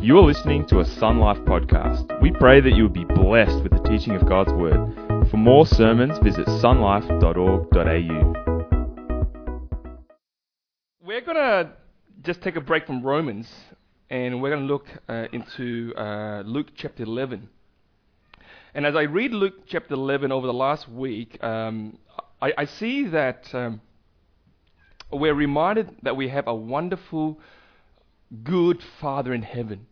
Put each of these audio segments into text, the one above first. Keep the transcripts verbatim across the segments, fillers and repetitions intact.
You are listening to a Sun Life podcast. We pray that you will be blessed with the teaching of God's Word. For more sermons, visit sunlife dot org dot a u. We're going to just take a break from Romans, and we're going to look uh, into uh, Luke chapter eleven. And as I read Luke chapter eleven over the last week, um, I, I see that um, we're reminded that we have a wonderful, good Father in heaven.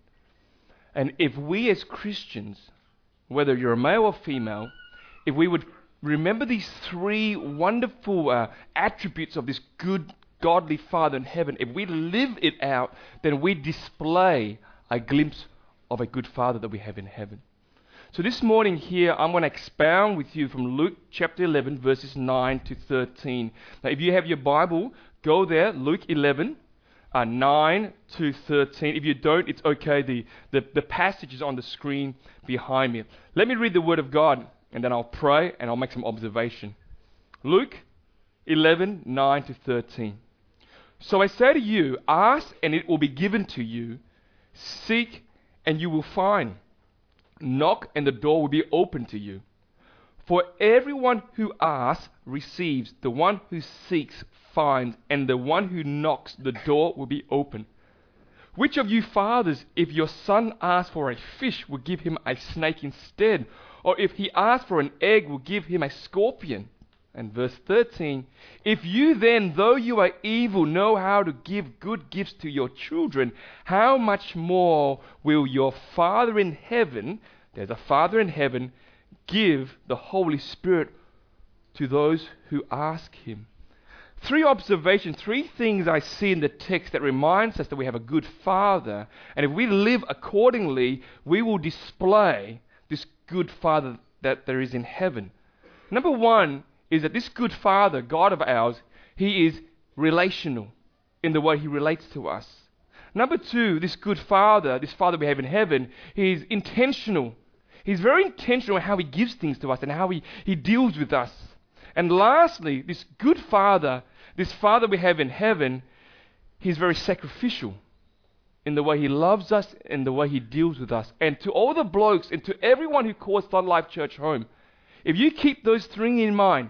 And if we as Christians, whether you're a male or female, if we would remember these three wonderful uh, attributes of this good, godly Father in heaven, if we live it out, then we display a glimpse of a good Father that we have in heaven. So this morning here, I'm going to expound with you from Luke chapter eleven, verses nine to thirteen. Now, if you have your Bible, go there, Luke eleven. Uh, nine to thirteen. If you don't, it's okay. The, the, the passage is on the screen behind me. Let me read the Word of God, and then I'll pray, and I'll make some observation. Luke eleven, nine to thirteen. So I say to you, ask, and it will be given to you. Seek, and you will find. Knock, and the door will be opened to you. For everyone who asks receives, the one who seeks finds, and the one who knocks, the door will be open. Which of you fathers, if your son asks for a fish, will give him a snake instead? Or if he asks for an egg, will give him a scorpion? And verse thirteen, if you then, though you are evil, know how to give good gifts to your children, how much more will your Father in heaven, there's a Father in heaven, give the Holy Spirit to those who ask him? Three observations, three things I see in the text that reminds us that we have a good Father, and if we live accordingly, we will display this good Father that there is in heaven. Number one is that this good Father, God of ours, He is relational in the way He relates to us. Number two, this good Father, this Father we have in heaven, He is intentional. He's very intentional in how He gives things to us and how He, he deals with us. And lastly, this good Father, this Father we have in heaven, He's very sacrificial in the way He loves us and the way He deals with us. And to all the blokes and to everyone who calls Sun Life Church home, if you keep those three in mind,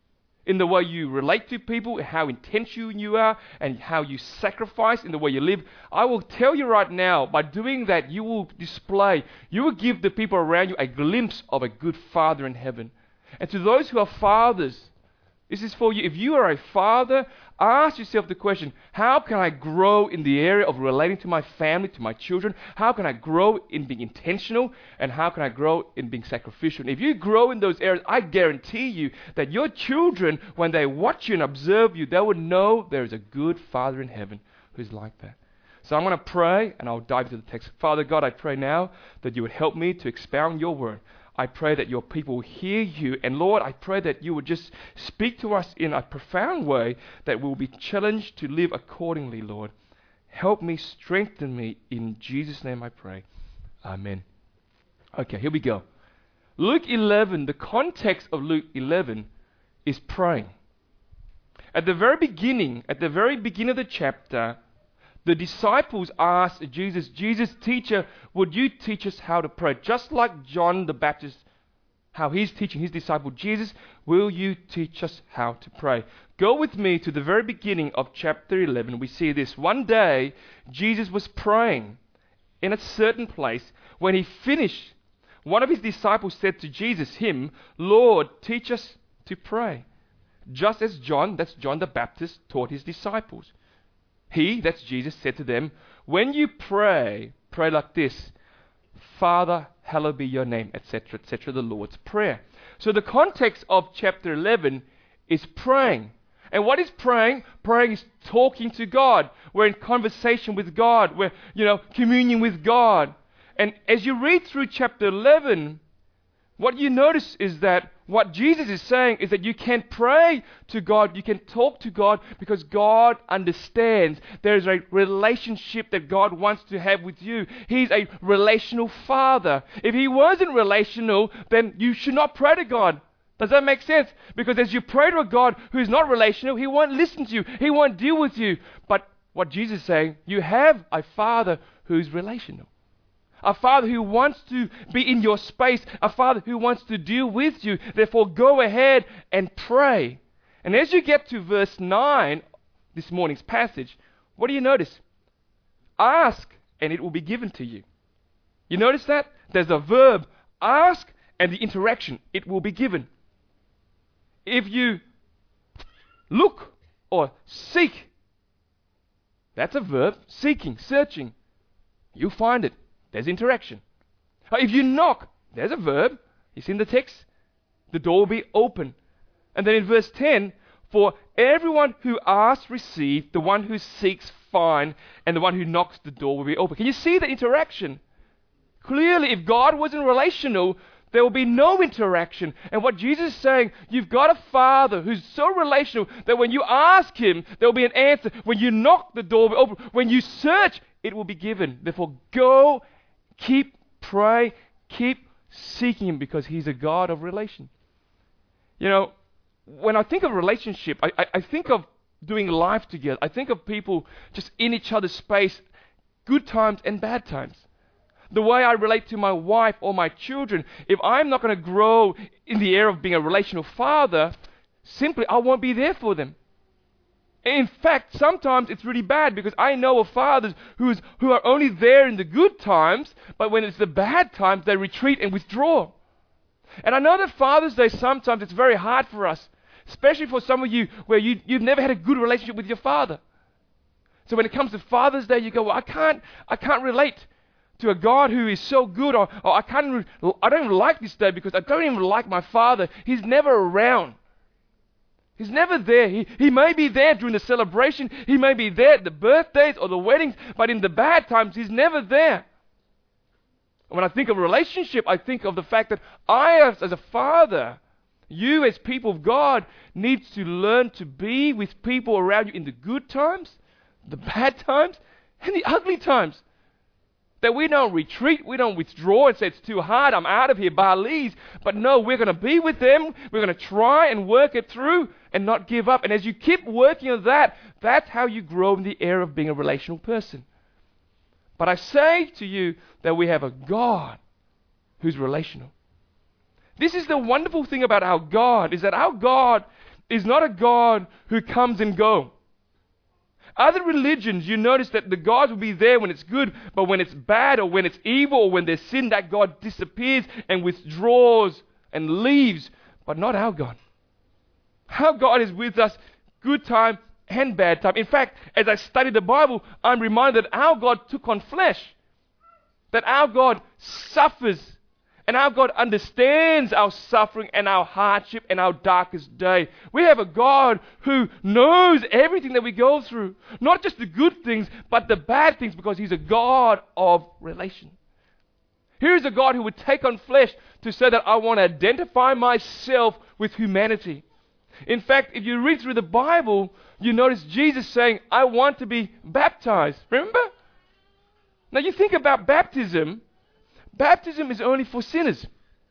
in the way you relate to people, how intentional you are, and how you sacrifice in the way you live, I will tell you right now, by doing that, you will display, you will give the people around you a glimpse of a good Father in heaven. And to those who are fathers, this is for you. If you are a father, ask yourself the question, how can I grow in the area of relating to my family, to my children? How can I grow in being intentional? And how can I grow in being sacrificial? And if you grow in those areas, I guarantee you that your children, when they watch you and observe you, they will know there is a good Father in heaven who's like that. So I'm going to pray, and I'll dive into the text. Father God, I pray now that you would help me to expound your word. I pray that your people will hear you. And Lord, I pray that you would just speak to us in a profound way that we'll be challenged to live accordingly, Lord. Help me, strengthen me. In Jesus' name I pray. Amen. Okay, here we go. Luke eleven, the context of Luke eleven is praying. At the very beginning, at the very beginning of the chapter, the disciples asked Jesus, Jesus, teacher, would you teach us how to pray? Just like John the Baptist, how he's teaching his disciple, Jesus, will you teach us how to pray? Go with me to the very beginning of chapter eleven. We see this. One day, Jesus was praying in a certain place. When he finished, one of his disciples said to Jesus, him, Lord, teach us to pray. Just as John, that's John the Baptist, taught his disciples. He, that's Jesus, said to them, when you pray, pray like this, Father, hallowed be your name, et cetera, et cetera, the Lord's Prayer. So the context of chapter eleven is praying. And what is praying? Praying is talking to God. We're in conversation with God. We're, you know, communion with God. And as you read through chapter eleven, what you notice is that what Jesus is saying is that you can pray to God, you can talk to God because God understands. There is a relationship that God wants to have with you. He's a relational Father. If He wasn't relational, then you should not pray to God. Does that make sense? Because as you pray to a God who is not relational, He won't listen to you. He won't deal with you. But what Jesus is saying, you have a Father who's relational. a Father who wants to be in your space, a Father who wants to deal with you. Therefore, go ahead and pray. And as you get to verse nine, this morning's passage, what do you notice? Ask, and it will be given to you. You notice that? There's a verb, ask, and the interaction, it will be given. If you look or seek, that's a verb, seeking, searching. You find it. There's interaction. If you knock, there's a verb. You see in the text? The door will be open. And then in verse ten, for everyone who asks receives, the one who seeks finds, and the one who knocks the door will be open. Can you see the interaction? Clearly, if God wasn't relational, there will be no interaction. And what Jesus is saying, you've got a Father who's so relational that when you ask Him, there will be an answer. When you knock, the door will be open. When you search, it will be given. Therefore, go, keep praying, keep seeking Him, because He's a God of relation. You know, when I think of relationship, I, I, I think of doing life together. I think of people just in each other's space, good times and bad times. The way I relate to my wife or my children, if I'm not going to grow in the area of being a relational father, simply I won't be there for them. In fact, sometimes it's really bad, because I know of fathers who's, who are only there in the good times, but when it's the bad times, they retreat and withdraw. And I know that Father's Day, sometimes it's very hard for us, especially for some of you where you, you've never had a good relationship with your father. So when it comes to Father's Day, you go, well, I can't, I can't relate to a God who is so good, or, or I can't, I don't even like this day because I don't even like my father. He's never around. He's never there. He, he may be there during the celebration. He may be there at the birthdays or the weddings, but in the bad times, He's never there. When I think of relationship, I think of the fact that I, as, as a father, you as people of God, needs to learn to be with people around you in the good times, the bad times, and the ugly times. That we don't retreat, we don't withdraw and say, it's too hard, I'm out of here, Bali's. But no, we're going to be with them, we're going to try and work it through and not give up. And as you keep working on that, that's how you grow in the area of being a relational person. But I say to you that we have a God who's relational. This is the wonderful thing about our God, is that our God is not a God who comes and goes. Other religions, you notice that the gods will be there when it's good, but when it's bad or when it's evil or when there's sin, that God disappears and withdraws and leaves. But not our God. Our God is with us good time and bad time. In fact, as I study the Bible, I'm reminded that our God took on flesh. That our God suffers. And our God understands our suffering and our hardship and our darkest day. We have a God who knows everything that we go through. Not just the good things, but the bad things, because He's a God of relation. Here is a God who would take on flesh to say that I want to identify myself with humanity. In fact, if you read through the Bible, you notice Jesus saying, I want to be baptized. Remember? Now you think about baptism. Baptism is only for sinners.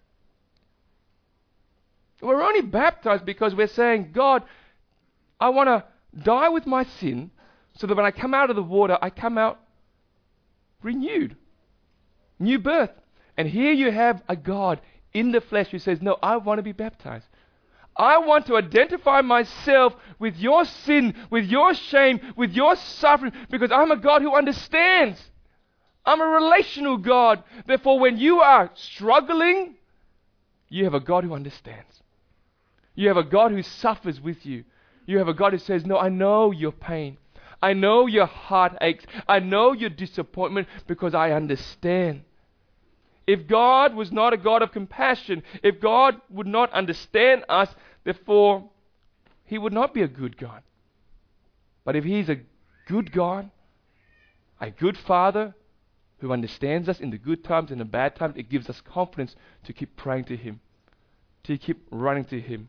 We're only baptized because we're saying, God, I want to die with my sin so that when I come out of the water, I come out renewed. New birth. And here you have a God in the flesh who says, no, I want to be baptized. I want to identify myself with your sin, with your shame, with your suffering, because I'm a God who understands. I'm a relational God. Therefore, when you are struggling, you have a God who understands. You have a God who suffers with you. You have a God who says, no, I know your pain. I know your heart aches. I know your disappointment because I understand. If God was not a God of compassion, if God would not understand us, therefore, He would not be a good God. But if He's a good God, a good Father, who understands us in the good times and the bad times, it gives us confidence to keep praying to Him, to keep running to Him.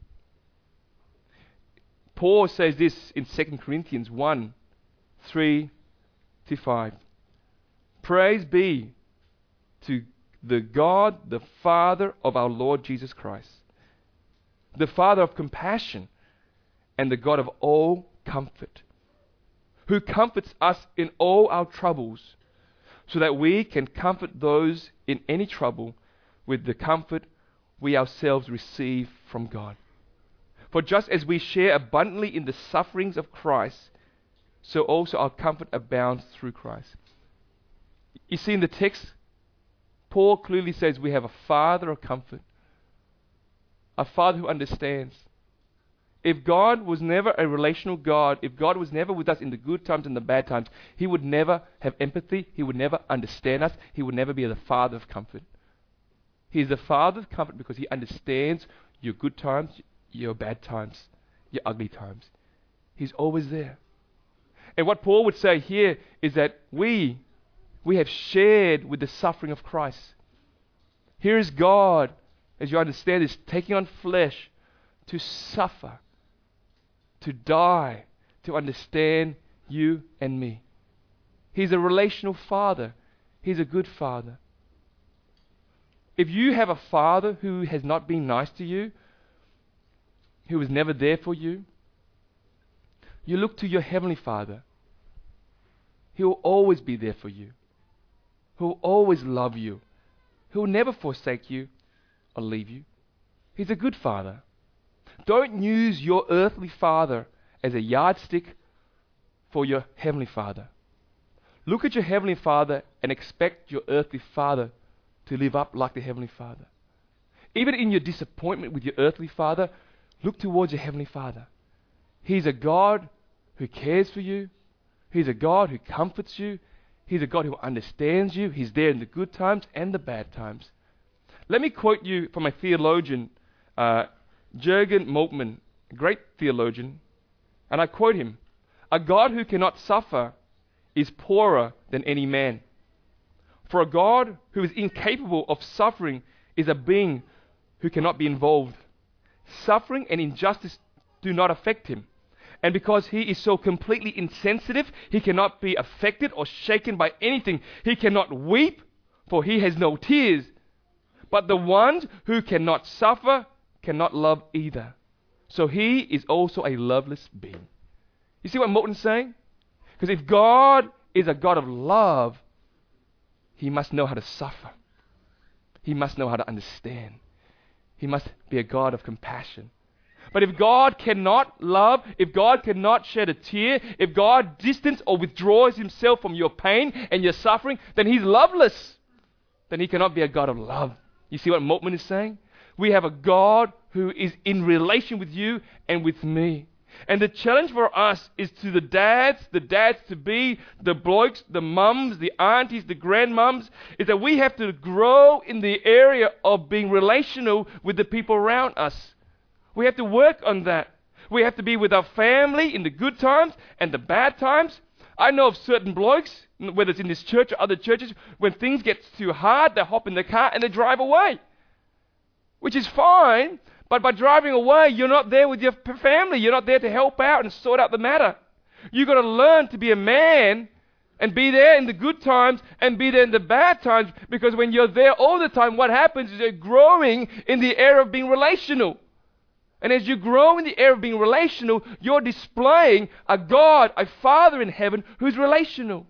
Paul says this in Second Corinthians one, three to five. Praise be to the God, the Father of our Lord Jesus Christ, the Father of compassion and the God of all comfort, who comforts us in all our troubles, so that we can comfort those in any trouble with the comfort we ourselves receive from God. For just as we share abundantly in the sufferings of Christ, so also our comfort abounds through Christ. You see in the text, Paul clearly says we have a Father of comfort, a Father who understands. If God was never a relational God, if God was never with us in the good times and the bad times, He would never have empathy, He would never understand us, He would never be the Father of comfort. He is the Father of comfort because He understands your good times, your bad times, your ugly times. He's always there. And what Paul would say here is that we, we have shared with the suffering of Christ. Here is God, as you understand, is taking on flesh to suffer, to die, to understand you and me. He's a relational Father. He's a good Father. If you have a father who has not been nice to you, who was never there for you, you look to your Heavenly Father. He will always be there for you. He will always love you. He will never forsake you or leave you. He's a good Father. Don't use your earthly father as a yardstick for your Heavenly Father. Look at your Heavenly Father and expect your earthly father to live up like the Heavenly Father. Even in your disappointment with your earthly father, look towards your Heavenly Father. He's a God who cares for you. He's a God who comforts you. He's a God who understands you. He's there in the good times and the bad times. Let me quote you from a theologian, uh, Jürgen Moltmann, a great theologian, and I quote him, "A God who cannot suffer is poorer than any man. For a God who is incapable of suffering is a being who cannot be involved. Suffering and injustice do not affect him. And because he is so completely insensitive, he cannot be affected or shaken by anything. He cannot weep, for he has no tears. But the one who cannot suffer cannot love either. So he is also a loveless being." You see what Moltmann's saying? Because if God is a God of love, He must know how to suffer. He must know how to understand. He must be a God of compassion. But if God cannot love, if God cannot shed a tear, if God distances or withdraws Himself from your pain and your suffering, then He's loveless. Then He cannot be a God of love. You see what Moltmann is saying? We have a God who is in relation with you and with me. And the challenge for us is to the dads, the dads to be, the blokes, the mums, the aunties, the grandmums, is that we have to grow in the area of being relational with the people around us. We have to work on that. We have to be with our family in the good times and the bad times. I know of certain blokes, whether it's in this church or other churches, when things get too hard, they hop in the car and they drive away. Which is fine, but by driving away, you're not there with your family. You're not there to help out and sort out the matter. You've got to learn to be a man and be there in the good times and be there in the bad times, because when you're there all the time, what happens is you're growing in the area of being relational. And as you grow in the area of being relational, you're displaying a God, a Father in heaven who's relational.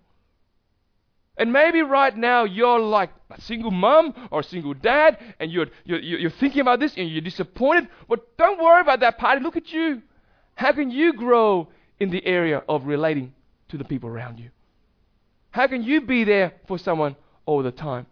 And maybe right now you're like a single mum or a single dad, and you're, you're, you're thinking about this and you're disappointed. But don't worry about that part. Look at you. How can you grow in the area of relating to the people around you? How can you be there for someone all the time?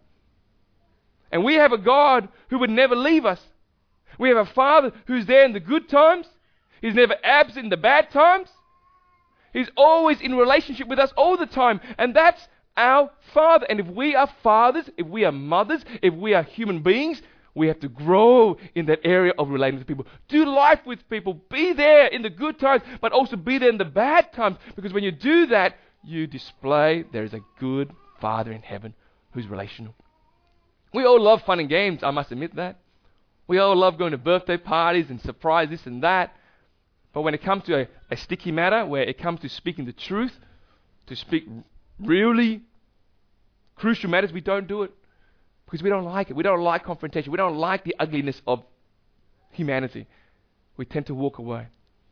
And we have a God who would never leave us. We have a Father who's there in the good times. He's never absent in the bad times. He's always in relationship with us all the time. And that's our Father. And if we are fathers, if we are mothers, if we are human beings, we have to grow in that area of relating to people. Do life with people. Be there in the good times, but also be there in the bad times. Because when you do that, you display there is a good Father in heaven who's relational. We all love fun and games, I must admit that. We all love going to birthday parties and surprise this and that. But when it comes to a, a sticky matter, where it comes to speaking the truth, to speak really crucial matters, we don't do it. Because we don't like it. We don't like confrontation. We don't like the ugliness of humanity. We tend to walk away.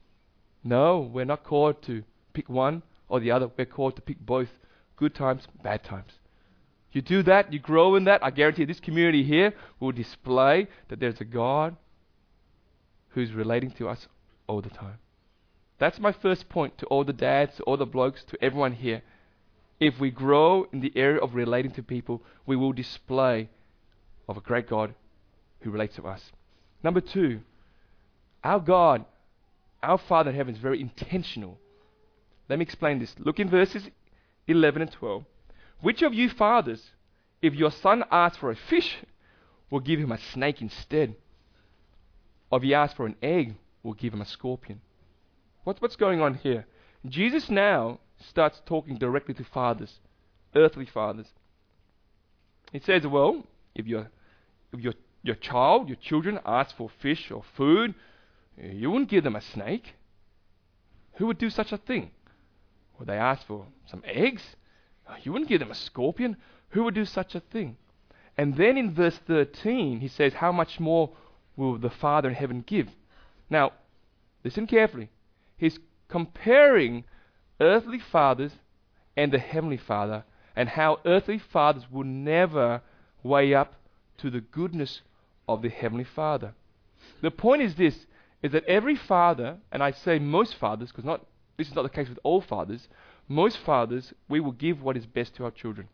No, we're not called to pick one or the other. We're called to pick both, good times, bad times. You do that, you grow in that, I guarantee this community here will display that there's a God who's relating to us all the time. That's my first point to all the dads, to all the blokes, to everyone here. If we grow in the area of relating to people, we will display of a great God who relates to us. Number two, our God, our Father in heaven is very intentional. Let me explain this. Look in verses eleven and twelve. Which of you fathers, if your son asks for a fish, will give him a snake instead? Or if he asks for an egg, will give him a scorpion? What's, what's going on here? Jesus now starts talking directly to fathers, earthly fathers. He says, well, if your if your your child, your children ask for fish or food, you wouldn't give them a snake. Who would do such a thing? Or they ask for some eggs, you wouldn't give them a scorpion. Who would do such a thing? And then in verse thirteen, he says, how much more will the Father in heaven give? Now, listen carefully. He's comparing earthly fathers and the heavenly Father, and how earthly fathers will never weigh up to the goodness of the heavenly Father. The point is this, is that every father, and I say most fathers, because not this is not the case with all fathers, most fathers, we will give what is best to our children.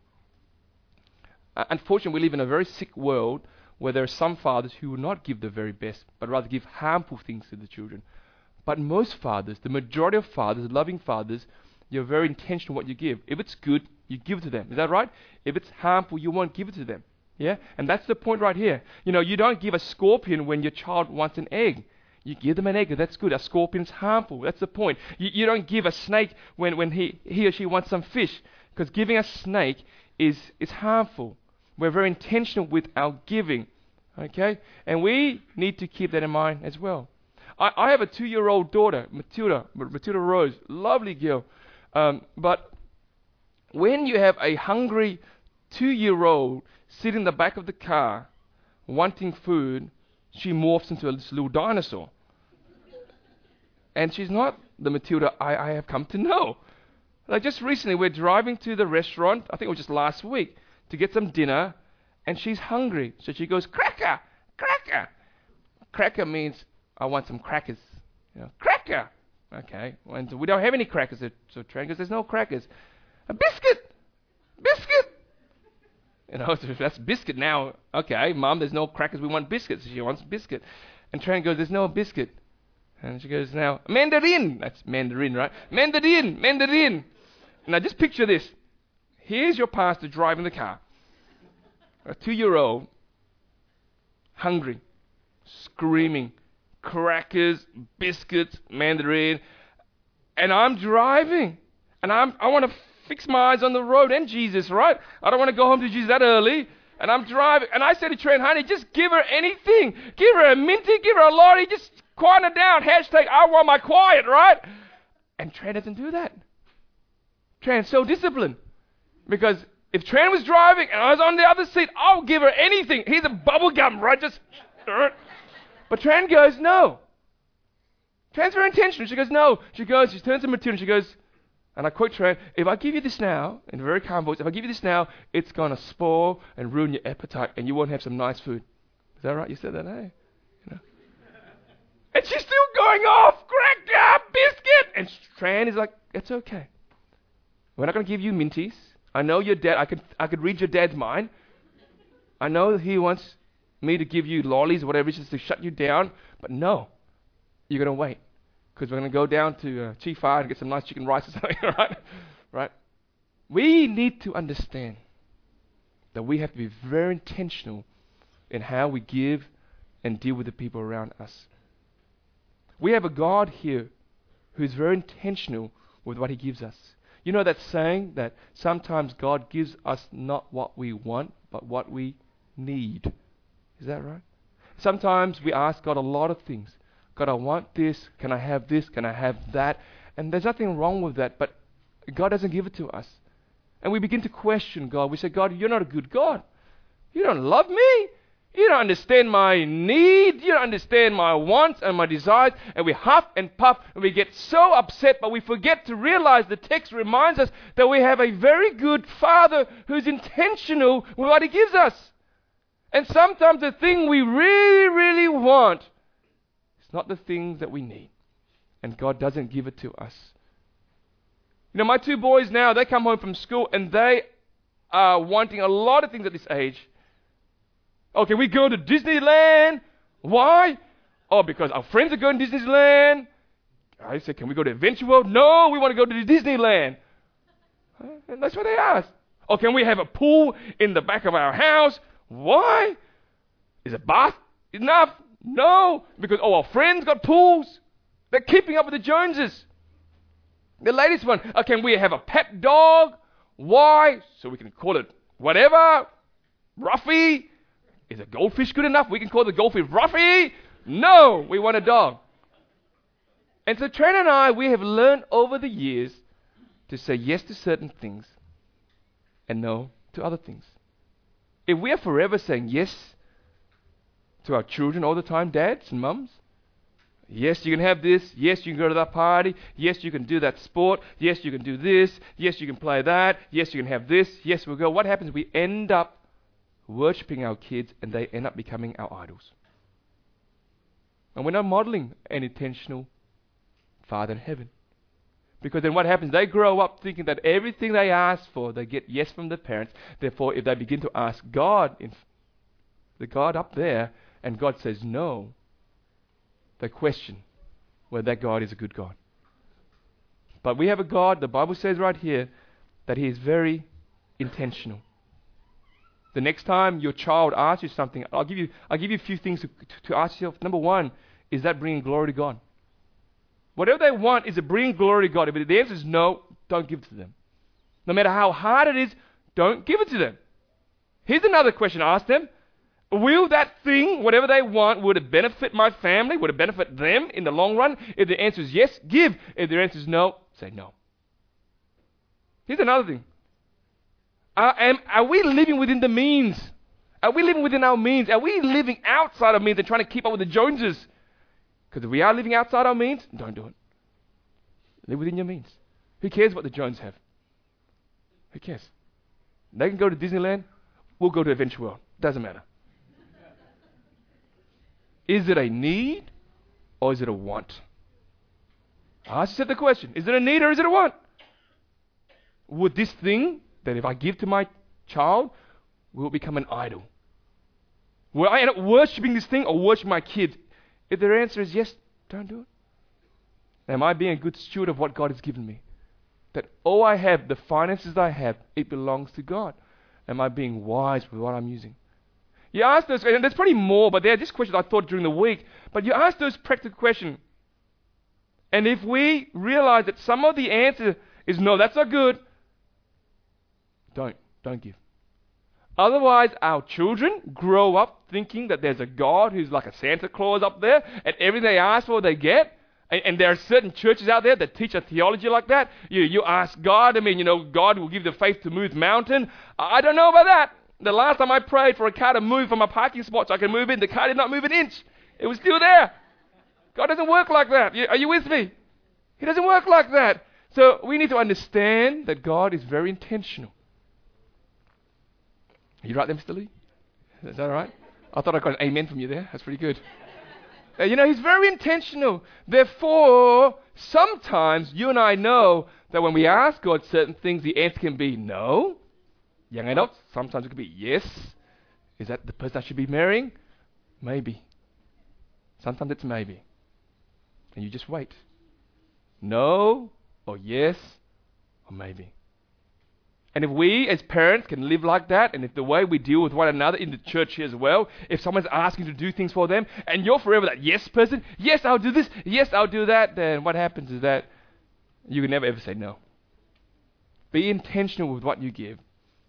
Uh, unfortunately, we live in a very sick world where there are some fathers who will not give the very best, but rather give harmful things to the children. But most fathers, the majority of fathers, loving fathers, you're very intentional what you give. If it's good, you give it to them. Is that right? If it's harmful, you won't give it to them. Yeah? And that's the point right here. You know, you don't give a scorpion when your child wants an egg. You give them an egg, that's good. A scorpion's harmful. That's the point. You, you don't give a snake when, when he, he or she wants some fish, because giving a snake is, is harmful. We're very intentional with our giving. Okay? And we need to keep that in mind as well. I, I have a two-year-old daughter, Matilda, Matilda Rose, lovely girl. Um, but when you have a hungry two-year-old sitting in the back of the car wanting food, she morphs into this little dinosaur. And she's not the Matilda I, I have come to know. Like just recently, we're driving to the restaurant, I think it was just last week, to get some dinner, and she's hungry. So she goes, cracker, cracker. Cracker means, I want some crackers. You know, cracker. Okay, and we don't have any crackers at so Tran goes, there's no crackers. A biscuit, biscuit. You know, so if that's biscuit now, okay, Mom, there's no crackers, we want biscuits. She wants biscuit. And Tran goes, there's no biscuit. And she goes, now, mandarin. That's Mandarin, right? Mandarin, Mandarin. Now just picture this. Here's your pastor driving the car. A two-year-old, hungry, screaming, crackers, biscuits, Mandarin. And I'm driving. And I'm, I want to fix my eyes on the road and Jesus, right? I don't want to go home to Jesus that early. And I'm driving. And I said to Trent, honey, just give her anything. Give her a minty, give her a lorry, just quiet her down. Hashtag, I want my quiet, right? And Trent doesn't do that. Trent's so disciplined. Because if Trent was driving and I was on the other seat, I'll give her anything. Here's a bubble gum, right? Just, but Trent goes, no. Trent's very intentional. She goes, no. She goes, she turns to Matilda and she goes, and I quote Trent, if I give you this now, in a very calm voice, if I give you this now, it's going to spoil and ruin your appetite and you won't have some nice food. Is that right? You said that, eh? You know? And she's still going off, cracker, biscuit. And Tran is like, it's okay. We're not going to give you minties. I know your dad, I could, I could read your dad's mind. I know that he wants me to give you lollies or whatever, just to shut you down. But no, you're going to wait. Because we're going to go down to uh, Chi Fa and get some nice chicken rice or something, right? Right? We need to understand that we have to be very intentional in how we give and deal with the people around us. We have a God here who's very intentional with what he gives us. You know that saying that sometimes God gives us not what we want, but what we need. Is that right? Sometimes we ask God a lot of things. God, I want this. Can I have this? Can I have that? And there's nothing wrong with that, but God doesn't give it to us. And we begin to question God. We say, God, you're not a good God. You don't love me. You don't understand my need. You don't understand my wants and my desires. And we huff and puff and we get so upset, but we forget to realize the text reminds us that we have a very good Father who's intentional with what He gives us. And sometimes the thing we really, really want is not the things that we need. And God doesn't give it to us. You know, my two boys now, they come home from school and they are wanting a lot of things at this age. Okay, we go to Disneyland. Why? Oh, because our friends are going to Disneyland. I said, can we go to Adventure World? No, we want to go to Disneyland. And that's what they ask. Oh, can we have a pool in the back of our house? Why? Is a bath enough? No, because oh, our friends got pools. They're keeping up with the Joneses. The latest one, oh, can we have a pet dog? Why? So we can call it whatever. Ruffy. Is a goldfish good enough? We can call the goldfish Ruffy? No, we want a dog. And so Trent and I, we have learned over the years to say yes to certain things and no to other things. If we are forever saying yes to our children all the time, dads and mums, yes, you can have this. Yes, you can go to that party. Yes, you can do that sport. Yes, you can do this. Yes, you can play that. Yes, you can have this. Yes, we'll go. What happens? We end up worshipping our kids and they end up becoming our idols. And we're not modeling an intentional Father in heaven. Because then what happens? They grow up thinking that everything they ask for, they get yes from the parents. Therefore, if they begin to ask God, in the God up there, and God says no, they question whether that God is a good God. But we have a God, the Bible says right here, that He is very intentional. The next time your child asks you something, I'll give you, I'll give you a few things to, to ask yourself. Number one, is that bringing glory to God? Whatever they want, is it bringing glory to God? If the answer is no, don't give it to them. No matter how hard it is, don't give it to them. Here's another question I ask them. Will that thing, whatever they want, would it benefit my family? Would it benefit them in the long run? If the answer is yes, give. If the answer is no, say no. Here's another thing. Are, am, are we living within the means? Are we living within our means? Are we living outside our means and trying to keep up with the Joneses? Because if we are living outside our means, don't do it. Live within your means. Who cares what the Joneses have? Who cares? They can go to Disneyland. We'll go to Adventure World. Doesn't matter. Is it a need or is it a want? I said the question. Is it a need or is it a want? Would this thing that if I give to my child, will it become an idol? Will I end up worshipping this thing or worship my kids? If their answer is yes, don't do it. Am I being a good steward of what God has given me? That all I have, the finances I have, it belongs to God. Am I being wise with what I'm using? You ask those, and there's probably more, but they're just questions I thought during the week. But you ask those practical questions. And if we realize that some of the answer is no, that's not good, don't, don't give. Otherwise, our children grow up thinking that there's a God who's like a Santa Claus up there, and everything they ask for, they get. And, and there are certain churches out there that teach a theology like that. You, you ask God, I mean, you know, God will give the faith to move mountain. I don't know about that. The last time I prayed for a car to move from a parking spot so I can move in, the car did not move an inch. It was still there. God doesn't work like that. You, are you with me? He doesn't work like that. So we need to understand that God is very intentional. Are you right there, Mister Lee? Is that all right? I thought I got an amen from you there. That's pretty good. Uh, you know, He's very intentional. Therefore, sometimes you and I know that when we ask God certain things, the answer can be no. Young adults, sometimes it could be yes. Is that the person I should be marrying? Maybe. Sometimes it's maybe. And you just wait. No, or yes, or maybe. And if we as parents can live like that, and if the way we deal with one another in the church here as well, if someone's asking to do things for them, and you're forever that yes person, yes, I'll do this, yes, I'll do that, then what happens is that you can never ever say no. Be intentional with what you give.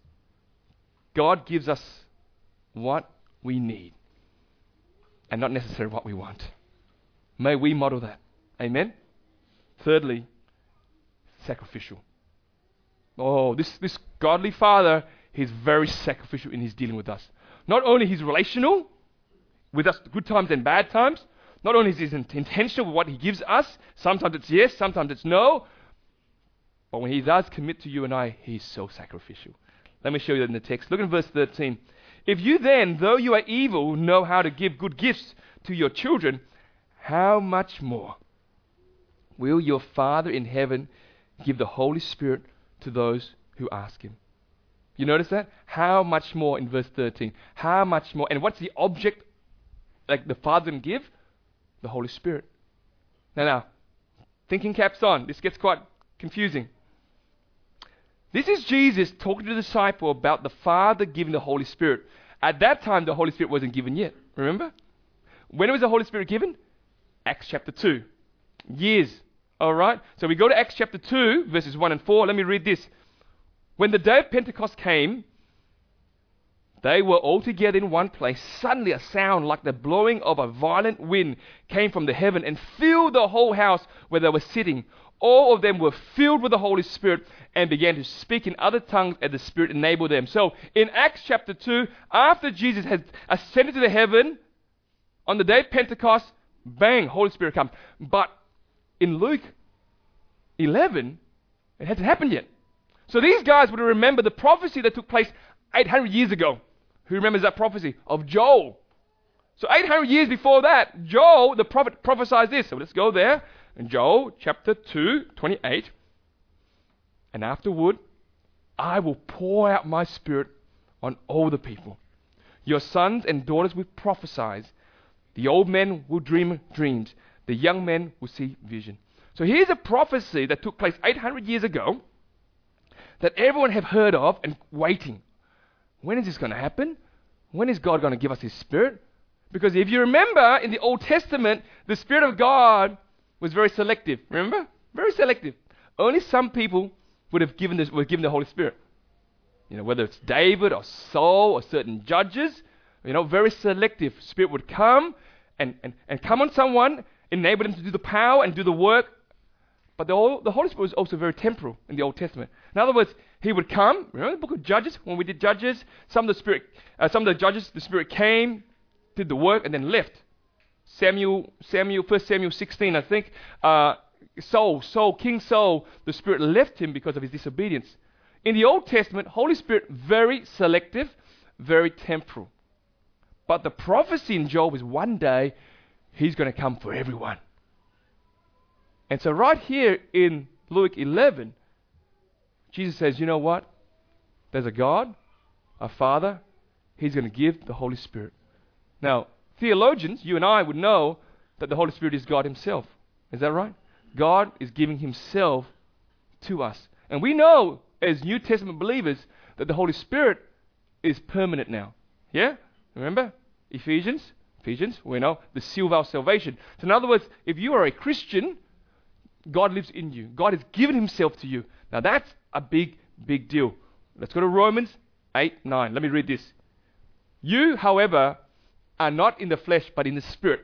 God gives us what we need, and not necessarily what we want. May we model that. Amen? Thirdly, sacrificial. Oh, this, this godly Father, He's very sacrificial in His dealing with us. Not only He's relational, with us good times and bad times. Not only is he intentional with what he gives us, sometimes it's yes, sometimes it's no, but when he does commit to you and I, he's so sacrificial. Let me show you that in the text. Look at verse thirteen. If you then, though you are evil, know how to give good gifts to your children, how much more will your Father in heaven give the Holy Spirit to those who ask him? You notice that? How much more in verse thirteen? How much more? And what's the object like the Father can give? The Holy Spirit. Now, now, thinking caps on. This gets quite confusing. This is Jesus talking to the disciple about the Father giving the Holy Spirit. At that time, the Holy Spirit wasn't given yet. Remember? When was the Holy Spirit given? Acts chapter two. Years. All right? So we go to Acts chapter two, verses one and four. Let me read this. When the day of Pentecost came, they were all together in one place. Suddenly a sound like the blowing of a violent wind came from the heaven and filled the whole house where they were sitting. All of them were filled with the Holy Spirit and began to speak in other tongues as the Spirit enabled them. So in Acts chapter two, after Jesus had ascended to the heaven, on the day of Pentecost, bang, Holy Spirit comes. But in Luke eleven, it hasn't happened yet. So these guys would remember the prophecy that took place eight hundred years ago. Who remembers that prophecy? Of Joel. So eight hundred years before that, Joel, the prophet, prophesied this. So let's go there. In Joel chapter two, twenty-eight. And afterward, I will pour out my Spirit on all the people. Your sons and daughters will prophesy. The old men will dream dreams. The young men will see vision. So here's a prophecy that took place eight hundred years ago that everyone have heard of and waiting. When is this going to happen? When is God going to give us His Spirit? Because if you remember, in the Old Testament, the Spirit of God was very selective. Remember? Very selective. Only some people would have given this, were given the Holy Spirit. You know, whether it's David or Saul or certain judges, you know, very selective. Spirit would come and, and, and come on someone, enable them to do the power and do the work. But the, whole, the Holy Spirit was also very temporal in the Old Testament. In other words, He would come. Remember the book of Judges? When we did Judges, some of the Spirit, uh, some of the judges, the Spirit came, did the work, and then left. Samuel, Samuel, First Samuel sixteen, I think. Uh, Saul, Saul, King Saul, the Spirit left him because of his disobedience. In the Old Testament, Holy Spirit very selective, very temporal. But the prophecy in Joel is one day He's going to come for everyone. And so right here in Luke eleven, Jesus says, you know what? There's a God, a Father. He's going to give the Holy Spirit. Now, theologians, you and I would know that the Holy Spirit is God Himself. Is that right? God is giving Himself to us. And we know, as New Testament believers, that the Holy Spirit is permanent now. Yeah? Remember? Ephesians. Ephesians, we know, the seal of our salvation. So in other words, if you are a Christian, God lives in you. God has given Himself to you. Now that's a big, big deal. Let's go to Romans eight, nine. Let me read this. You, however, are not in the flesh, but in the Spirit.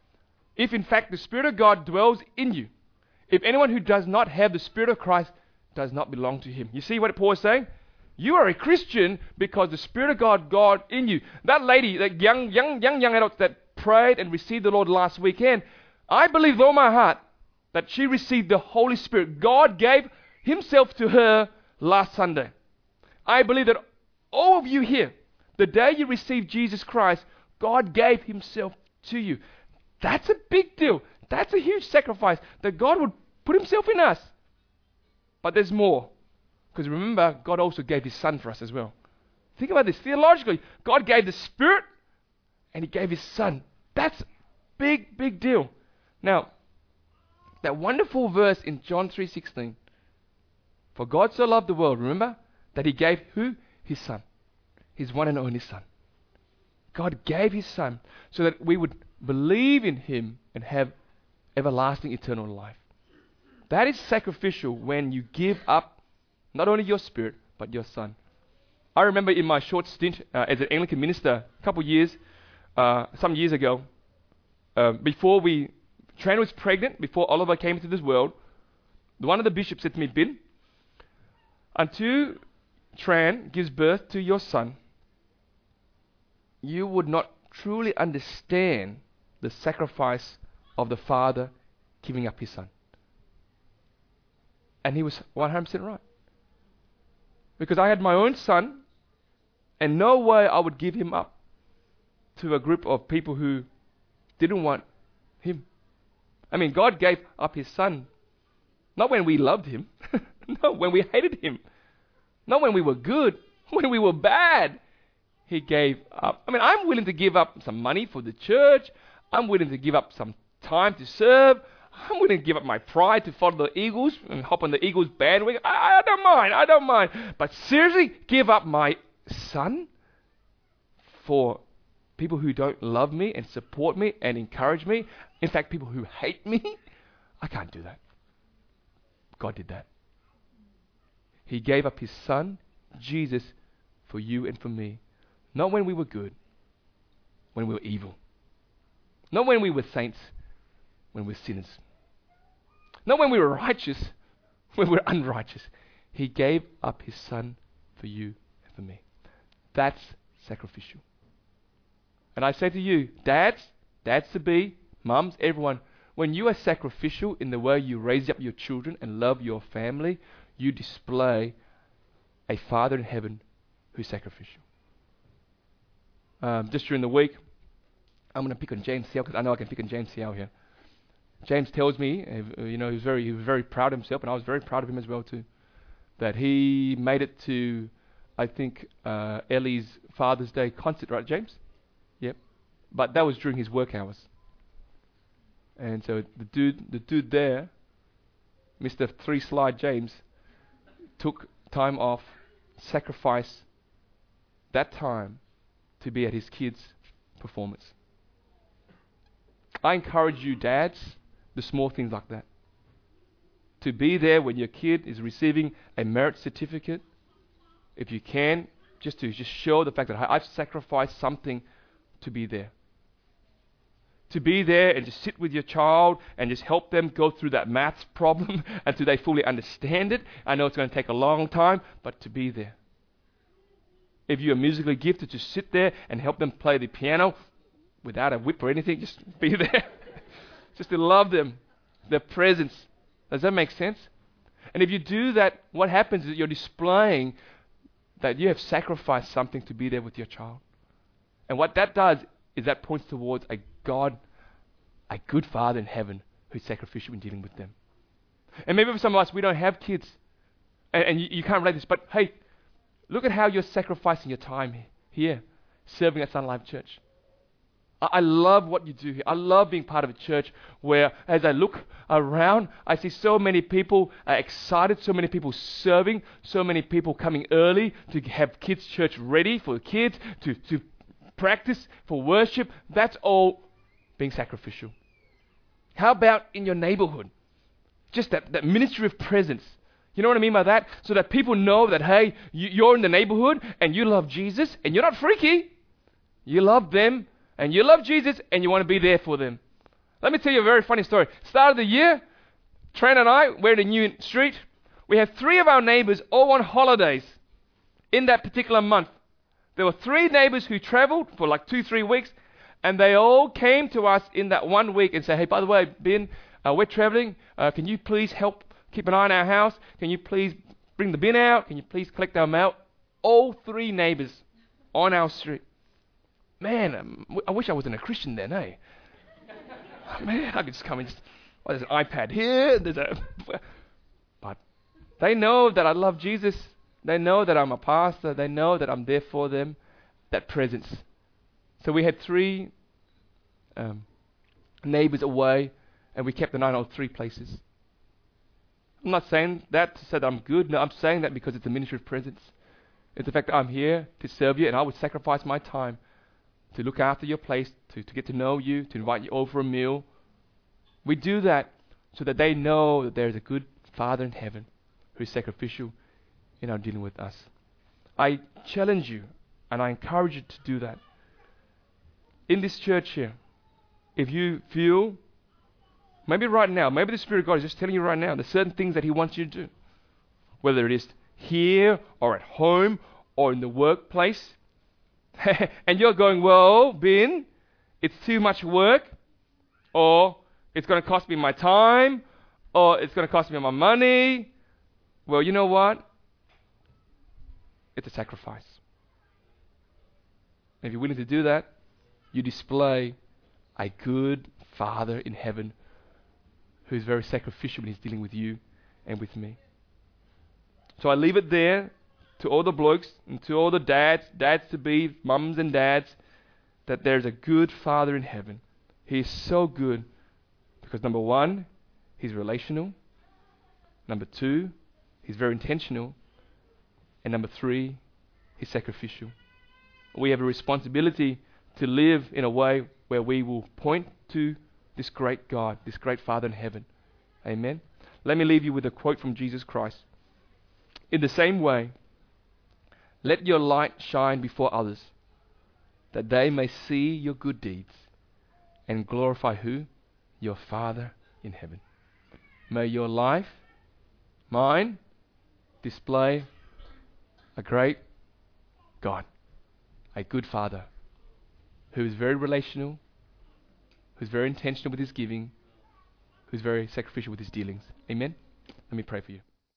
If in fact the Spirit of God dwells in you, if anyone who does not have the Spirit of Christ does not belong to Him. You see what Paul is saying? You are a Christian because the Spirit of God, God in you. That lady, that young, young, young, young adult that prayed and received the Lord last weekend, I believe with all my heart that she received the Holy Spirit. God gave Himself to her last Sunday. I believe that all of you here, the day you received Jesus Christ, God gave Himself to you. That's a big deal. That's a huge sacrifice that God would put Himself in us. But there's more. Because remember, God also gave His Son for us as well. Think about this. Theologically, God gave the Spirit and He gave His Son. That's a big, big deal. Now, that wonderful verse in John three sixteen. For God so loved the world, remember, that He gave who? His Son. His one and only Son. God gave His Son so that we would believe in Him and have everlasting eternal life. That is sacrificial when you give up not only your spirit, but your Son. I remember in my short stint uh, as an Anglican minister a couple of years, uh, some years ago, uh, before we, Tran was pregnant, before Oliver came into this world, one of the bishops said to me, Bin, until Tran gives birth to your son, you would not truly understand the sacrifice of the Father giving up His Son. And he was one hundred percent right. Because I had my own son, and no way I would give him up to a group of people who didn't want him. I mean, God gave up His Son, not when we loved Him, no, when we hated Him, not when we were good, when we were bad. He gave up. I mean, I'm willing to give up some money for the church. I'm willing to give up some time to serve. I'm willing to give up my pride to follow the Eagles and hop on the Eagles bandwagon. I, I don't mind. I don't mind. But seriously, give up my son for people who don't love me and support me and encourage me. In fact, people who hate me. I can't do that. God did that. He gave up His Son, Jesus, for you and for me. Not when we were good, when we were evil. Not when we were saints, when we were sinners. Not when we were righteous, when we were unrighteous. He gave up His Son for you and for me. That's sacrificial. And I say to you, dads, dads to be, mums, everyone, when you are sacrificial in the way you raise up your children and love your family, you display a Father in heaven who's sacrificial. Um, just during the week, I'm going to pick on James Hill because I know I can pick on James Hill here. James tells me, uh, you know, he was very, he was very proud of himself, and I was very proud of him as well too, that he made it to, I think, uh, Ellie's Father's Day concert, right, James? Yep. But that was during his work hours. And so the dude, the dude there, Mister Three Slide James, took time off, sacrificed that time to be at his kids' performance. I encourage you, dads, the small things like that. To be there when your kid is receiving a merit certificate, if you can, just to just show the fact that I've sacrificed something to be there. To be there and just sit with your child and just help them go through that maths problem until they fully understand it. I know it's going to take a long time, but to be there. If you're musically gifted, just sit there and help them play the piano without a whip or anything. Just be there. Just to love them, their presence. Does that make sense? And if you do that, what happens is you're displaying that you have sacrificed something to be there with your child. And what that does is that points towards a God, a good Father in heaven who's sacrificial in dealing with them. And maybe for some of us, we don't have kids. And, and you, you can't relate this, but hey, look at how you're sacrificing your time here, serving at Sun Life Church. I, I love what you do here. I love being part of a church where, as I look around, I see so many people uh, excited, so many people serving, so many people coming early to have kids' church ready for the kids, to, to practice for worship. That's all being sacrificial. How about in your neighborhood? Just that, that ministry of presence. You know what I mean by that? So that people know that, hey, you, you're in the neighborhood and you love Jesus and you're not freaky. You love them and you love Jesus and you want to be there for them. Let me tell you a very funny story. Start of the year, Trent and I, we're in a new street. We have three of our neighbors all on holidays in that particular month. There were three neighbors who traveled for like two, three weeks, and they all came to us in that one week and said, hey, by the way, Ben, uh, we're traveling. Uh, can you please help keep an eye on our house? Can you please bring the bin out? Can you please collect our mail? All three neighbors on our street. Man, um, I wish I wasn't a Christian then, eh? Man, I could just come and just, oh, there's an iPad here. There's a, but they know that I love Jesus. They know that I'm a pastor. They know that I'm there for them. That presence. So we had three um, neighbors away, and we kept an eye on all three places. I'm not saying that to say that I'm good. No, I'm saying that because it's a ministry of presence. It's the fact that I'm here to serve you, and I would sacrifice my time to look after your place, to, to get to know you, to invite you over a meal. We do that so that they know that there is a good Father in heaven who is sacrificial in our dealing with us. I challenge you and I encourage you to do that. In this church here, if you feel, maybe right now, maybe the Spirit of God is just telling you right now, there's certain things that He wants you to do. Whether it is here or at home or in the workplace. and you're going, well, Ben, it's too much work, or it's going to cost me my time, or it's going to cost me my money. Well, you know what? It's a sacrifice. And if you're willing to do that, you display a good Father in heaven who's very sacrificial when he's dealing with you and with me. So I leave it there to all the blokes and to all the dads, dads to be, mums and dads, that there's a good Father in heaven. He is so good because number one, he's relational. Number two, he's very intentional. And number three, he's sacrificial. We have a responsibility to live in a way where we will point to this great God, this great Father in heaven. Amen. Let me leave you with a quote from Jesus Christ. In the same way, let your light shine before others, that they may see your good deeds and glorify who? Your Father in heaven. May your life, mine, display a great God, a good Father, who is very relational, who's very intentional with his giving, who's very sacrificial with his dealings. Amen? Let me pray for you.